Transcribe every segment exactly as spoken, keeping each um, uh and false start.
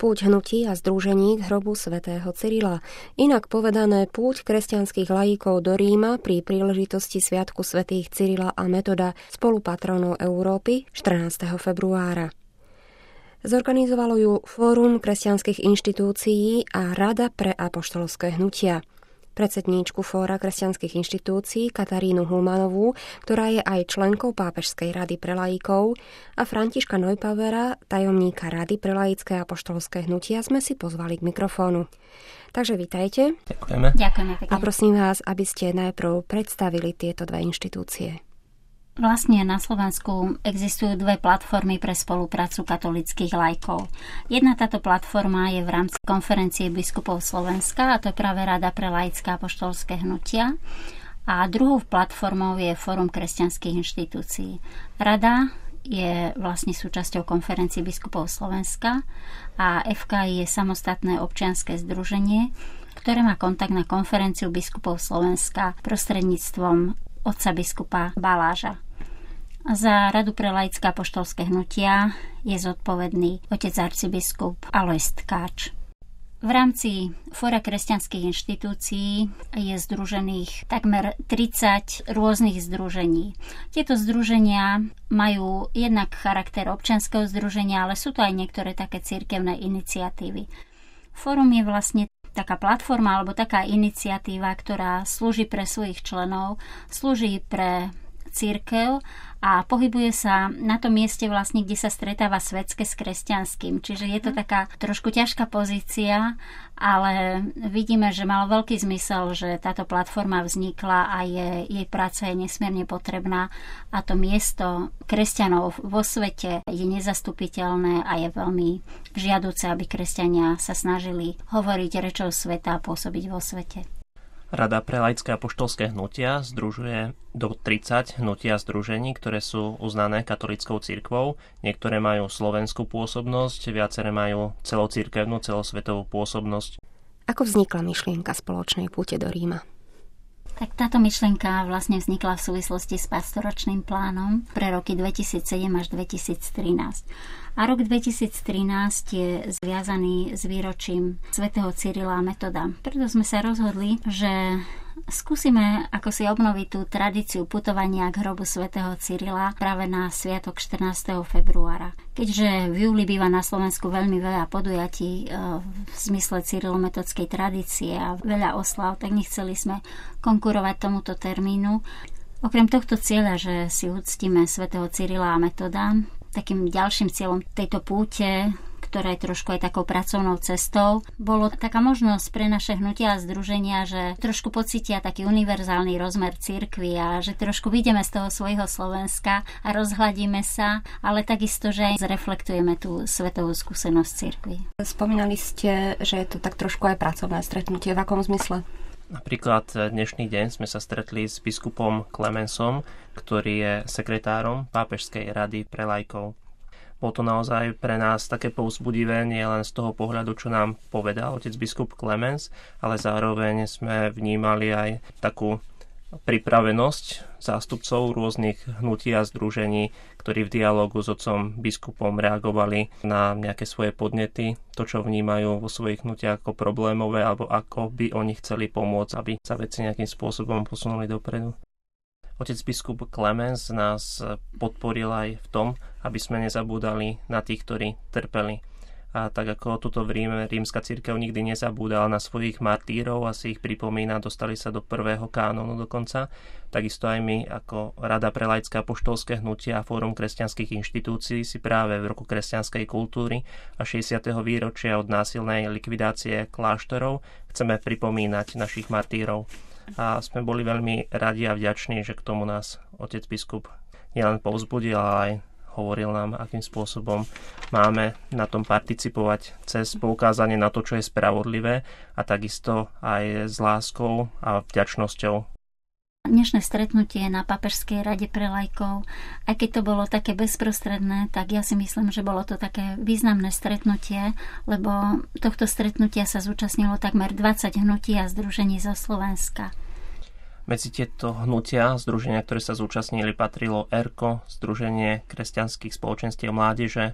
Púť hnutí a združení k hrobu svätého Cyrila, inak povedané púť kresťanských laíkov do Ríma pri príležitosti Sviatku svätých Cyrila a Metoda, spolupatronov Európy, štrnásteho februára. Zorganizovalo ju Fórum kresťanských inštitúcií a Rada pre apoštolské hnutia. Predsedníčku Fóra kresťanských inštitúcií Katarínu Hulmanovú, ktorá je aj členkou Pápežskej rady pre laíkov, a Františka Neupauera, tajomníka Rady pre laické a apoštolské hnutia, sme si pozvali k mikrofónu. Takže vitajte. Ďakujeme. Ďakujeme pekne. A prosím vás, aby ste najprv predstavili tieto dve inštitúcie. Vlastne na Slovensku existujú dve platformy pre spoluprácu katolíckych laikov. Jedna táto platforma je v rámci konferencie biskupov Slovenska, a to je práve Rada pre laické a apoštolské hnutia. A druhou platformou je Fórum kresťanských inštitúcií. Rada je vlastne súčasťou konferencie biskupov Slovenska a ef ká í je samostatné občianske združenie, ktoré má kontakt na konferenciu biskupov Slovenska prostredníctvom otca biskupa Baláža. Za Radu pre laické a apoštolské hnutia je zodpovedný otec arcibiskup Alojz Tkáč. V rámci Fóra kresťanských inštitúcií je združených takmer tridsať rôznych združení. Tieto združenia majú jednak charakter občianskeho združenia, ale sú to aj niektoré také cirkevné iniciatívy. Fórum je vlastne taká platforma alebo taká iniciatíva, ktorá slúži pre svojich členov, slúži pre cirkev a pohybuje sa na tom mieste vlastne, kde sa stretáva svetské s kresťanským. Čiže je to taká trošku ťažká pozícia, ale vidíme, že malo veľký zmysel, že táto platforma vznikla a je, jej práca je nesmierne potrebná a to miesto kresťanov vo svete je nezastupiteľné a je veľmi žiaduce, aby kresťania sa snažili hovoriť rečou sveta a pôsobiť vo svete. Rada pre laické a apoštolské hnutia združuje do tridsať hnutia združení, ktoré sú uznané katolíckou cirkvou. Niektoré majú slovenskú pôsobnosť, viaceré majú celocirkevnú, celosvetovú pôsobnosť. Ako vznikla myšlienka spoločnej púte do Ríma? Tak táto myšlienka vlastne vznikla v súvislosti s pastoračným plánom pre roky dvetisícsedem až dvetisíctrinásť. A rok dvetisíctrinásť je zviazaný s výročím svätého Cyrila a Metoda. Preto sme sa rozhodli, že skúsime ako si obnoviť tú tradíciu putovania k hrobu svätého Cyrila práve na sviatok štrnásteho februára. Keďže v júli býva na Slovensku veľmi veľa podujatí v zmysle cyrilometodskej tradície a veľa oslav, tak nechceli sme konkurovať tomuto termínu. Okrem tohto cieľa, že si uctíme svätého Cyrila a Metoda, takým ďalším cieľom tejto púte, ktorá je trošku aj takou pracovnou cestou, bolo taká možnosť pre naše hnutia a združenia, že trošku pocítia taký univerzálny rozmer cirkvi a že trošku vyjdeme z toho svojho Slovenska a rozhľadíme sa, ale takisto, že aj zreflektujeme tú svetovú skúsenosť cirkvi. Spomínali ste, že je to tak trošku aj pracovné stretnutie. V akom zmysle? Napríklad dnešný deň sme sa stretli s biskupom Klemensom, ktorý je sekretárom Pápežskej rady pre laikov. Bolo to naozaj pre nás také povzbudivé, nie len z toho pohľadu, čo nám povedal otec biskup Klemens, ale zároveň sme vnímali aj takú pripravenosť zástupcov rôznych hnutí a združení, ktorí v dialógu s otcom biskupom reagovali na nejaké svoje podnety, to, čo vnímajú vo svojich hnutiach ako problémové, alebo ako by oni chceli pomôcť, aby sa veci nejakým spôsobom posunuli dopredu. Otec biskup Klemens nás podporil aj v tom, aby sme nezabúdali na tých, ktorí trpeli. A tak ako tuto v Ríme rímska cirkev nikdy nezabúdala na svojich martírov a si ich pripomína, dostali sa do prvého kánonu dokonca, takisto aj my ako Rada pre laické a apoštolské hnutia a Fórum kresťanských inštitúcií si práve v roku kresťanskej kultúry a šesťdesiateho výročia od násilnej likvidácie kláštorov chceme pripomínať našich martírov. A sme boli veľmi radi a vďační, že k tomu nás otec biskup nielen povzbudil, ale aj hovoril nám, akým spôsobom máme na tom participovať cez poukázanie na to, čo je spravodlivé a takisto aj s láskou a vďačnosťou. Dnešné stretnutie na Pápežskej rade pre laikov, aj keď to bolo také bezprostredné, tak ja si myslím, že bolo to také významné stretnutie, lebo tohto stretnutia sa zúčastnilo takmer dvadsať hnutí a združení zo Slovenska. Medzi tieto hnutia, združenia, ktoré sa zúčastnili, patrilo ERKO, Združenie kresťanských spoločenstiev mládeže,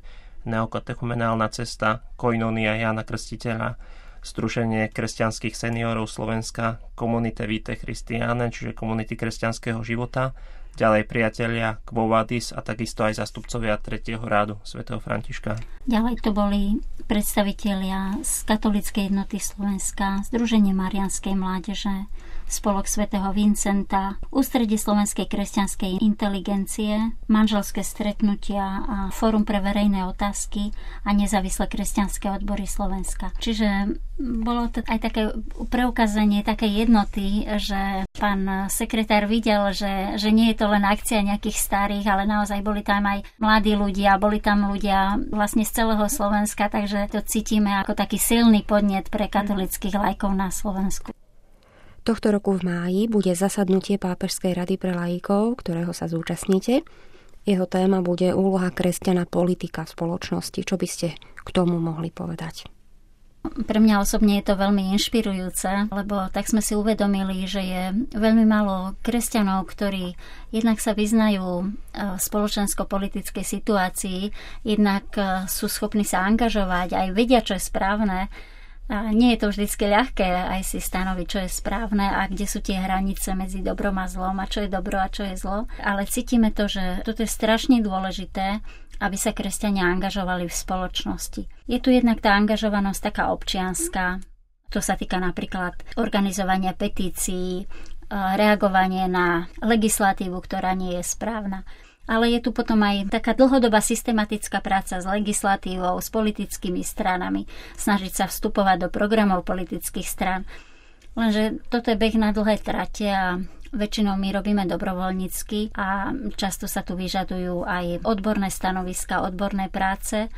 Neokatechumenálna cesta, Koinonia Jána Krstiteľa, Združenie kresťanských seniorov Slovenska, Komunite Vitae Christiane, čiže komunity kresťanského života, ďalej priatelia Quo Vadis a takisto aj zástupcovia tretieho rádu svätého Františka. Ďalej to boli predstavitelia z Katolíckej jednoty Slovenska, Združenie Marianskej mládeže, Spolok svätého Vincenta, Ústredie slovenskej kresťanskej inteligencie, Manželské stretnutia a Fórum pre verejné otázky a Nezávislé kresťanské odbory Slovenska. Čiže bolo to aj také preukázanie takej jednoty, že pán sekretár videl, že, že nie je to len akcia nejakých starých, ale naozaj boli tam aj mladí ľudia, boli tam ľudia vlastne z celého Slovenska, takže to cítime ako taký silný podnet pre katolíckych laikov na Slovensku. Tohto roku v máji bude zasadnutie Pápežskej rady pre laikov, ktorého sa zúčastníte. Jeho téma bude úloha kresťana politika v spoločnosti. Čo by ste k tomu mohli povedať? Pre mňa osobne je to veľmi inšpirujúce, lebo tak sme si uvedomili, že je veľmi málo kresťanov, ktorí jednak sa vyznajú v spoločensko-politickej situácii, jednak sú schopní sa angažovať, aj vedia, čo je správne. A nie je to vždycky ľahké aj si stanoviť, čo je správne a kde sú tie hranice medzi dobrom a zlom a čo je dobro a čo je zlo. Ale cítime to, že toto je strašne dôležité, aby sa kresťania angažovali v spoločnosti. Je tu jednak tá angažovanosť taká občianska. To sa týka napríklad organizovania petícií, reagovanie na legislatívu, ktorá nie je správna. Ale je tu potom aj taká dlhodobá systematická práca s legislatívou, s politickými stranami, snažiť sa vstupovať do programov politických strán. Lenže toto je beh na dlhé trate a väčšinou my robíme dobrovoľnícky a často sa tu vyžadujú aj odborné stanoviska, odborné práce.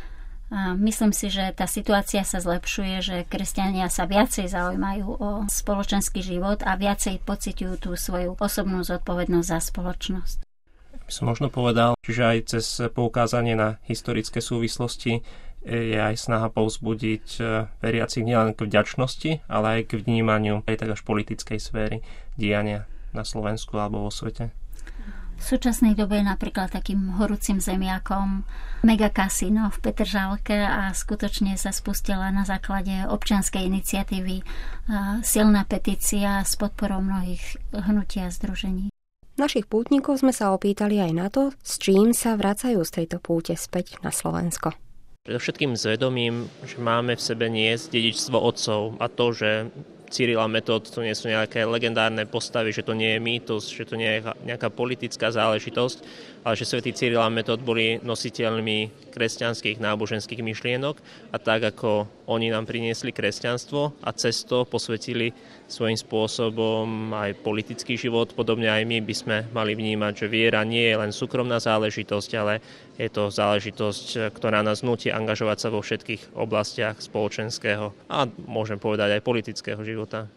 A myslím si, že tá situácia sa zlepšuje, že kresťania sa viacej zaujímajú o spoločenský život a viacej pociťujú tú svoju osobnú zodpovednosť za spoločnosť. By som možno povedal, že aj cez poukázanie na historické súvislosti je aj snaha povzbudiť veriacich nielen k vďačnosti, ale aj k vnímaniu aj tak až politickej sféry diania na Slovensku alebo vo svete. V súčasnej dobe je napríklad takým horúcim zemiakom megakasino v Petržalke a skutočne sa spustila na základe občianskej iniciatívy silná petícia s podporou mnohých hnutí a združení. Našich pútnikov sme sa opýtali aj na to, s čím sa vracajú z tejto púte späť na Slovensko. Predovšetkým s vedomím, že máme v sebe niesť dedičstvo otcov a to, že Cyril a Metod to nie sú nejaké legendárne postavy, že to nie je mýtus, že to nie je nejaká politická záležitosť, ale že svätí Cyril a Metod boli nositeľmi kresťanských náboženských myšlienok a tak ako oni nám priniesli kresťanstvo a cez to posvetili svojím spôsobom aj politický život, podobne aj my by sme mali vnímať, že viera nie je len súkromná záležitosť, ale je to záležitosť, ktorá nás núti angažovať sa vo všetkých oblastiach spoločenského a môžem povedať aj politického života.